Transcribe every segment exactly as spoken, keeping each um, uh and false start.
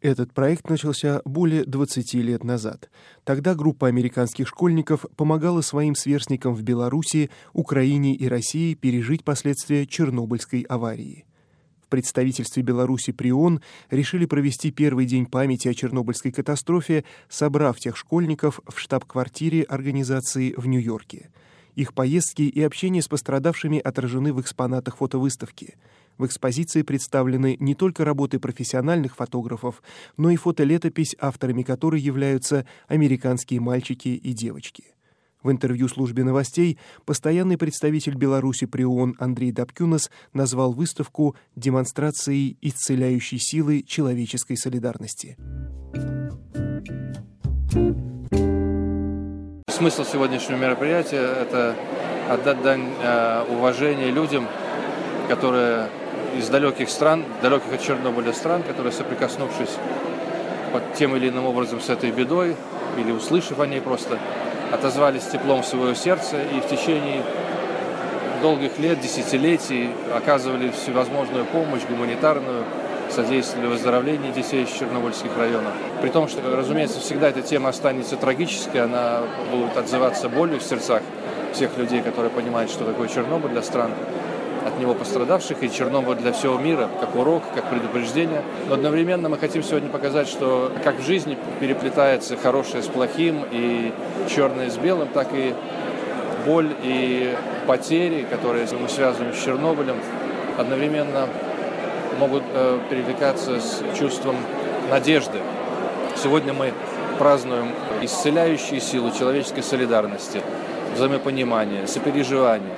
Этот проект начался более двадцати лет назад. Тогда группа американских школьников помогала своим сверстникам в Беларуси, Украине и России пережить последствия Чернобыльской аварии. В представительстве Беларуси при ООН решили провести первый день памяти о Чернобыльской катастрофе, собрав тех школьников в штаб-квартире организации в Нью-Йорке. Их поездки и общение с пострадавшими отражены в экспонатах фотовыставки. В экспозиции представлены не только работы профессиональных фотографов, но и фотолетопись, авторами которой являются американские мальчики и девочки. В интервью службе новостей постоянный представитель Беларуси при ООН Андрей Добкюнас назвал выставку демонстрацией исцеляющей силы человеческой солидарности. Смысл сегодняшнего мероприятия – это отдать дань э, уважения людям, которые из далеких стран, далеких от Чернобыля стран, которые, соприкоснувшись под тем или иным образом с этой бедой, или услышав о ней просто, отозвались теплом своего сердца и в течение долгих лет, десятилетий оказывали всевозможную помощь, гуманитарную, содействовали выздоровлению детей из чернобыльских районов. При том, что, разумеется, всегда эта тема останется трагической, она будет отзываться болью в сердцах всех людей, которые понимают, что такое Чернобыль для стран, от него пострадавших, и Чернобыль для всего мира, как урок, как предупреждение. Но одновременно мы хотим сегодня показать, что как в жизни переплетается хорошее с плохим и черное с белым, так и боль и потери, которые мы связываем с Чернобылем, одновременно могут э, перекликаться с чувством надежды. Сегодня мы празднуем исцеляющие силы человеческой солидарности, взаимопонимания, сопереживания.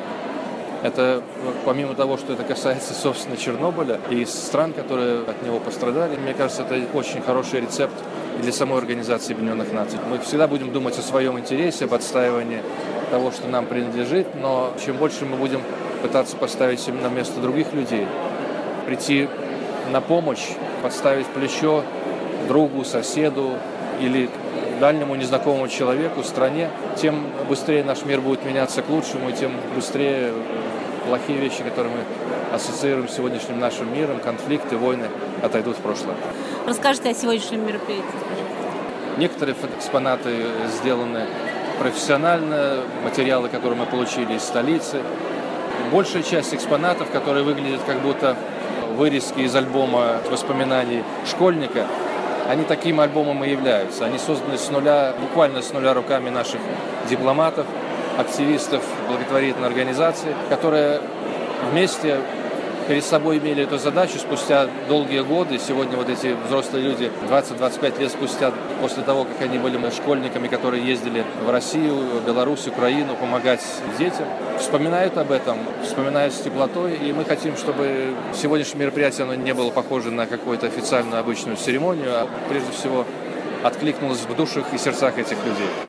Это, помимо того, что это касается, собственно, Чернобыля и стран, которые от него пострадали, мне кажется, это очень хороший рецепт для самой Организации Объединенных Наций. Мы всегда будем думать о своем интересе, об отстаивании того, что нам принадлежит, но чем больше мы будем пытаться поставить себя на место других людей, прийти на помощь, подставить плечо другу, соседу или дальнему незнакомому человеку, стране, тем быстрее наш мир будет меняться к лучшему, и тем быстрее плохие вещи, которые мы ассоциируем с сегодняшним нашим миром, конфликты, войны, отойдут в прошлое. Расскажите о сегодняшнем мероприятии. Некоторые экспонаты сделаны профессионально, материалы, которые мы получили из столицы. Большая часть экспонатов, которые выглядят как будто вырезки из альбома воспоминаний школьника, они таким альбомом и являются. Они созданы с нуля, буквально с нуля руками наших дипломатов, активистов благотворительной организации, которые вместе перед собой имели эту задачу спустя долгие годы. Сегодня вот эти взрослые люди, двадцать-двадцать пять лет спустя, после того, как они были школьниками, которые ездили в Россию, Беларусь, Украину помогать детям, вспоминают об этом, вспоминают с теплотой. И мы хотим, чтобы сегодняшнее мероприятие оно не было похоже на какую-то официальную обычную церемонию, а прежде всего откликнулось в душах и сердцах этих людей.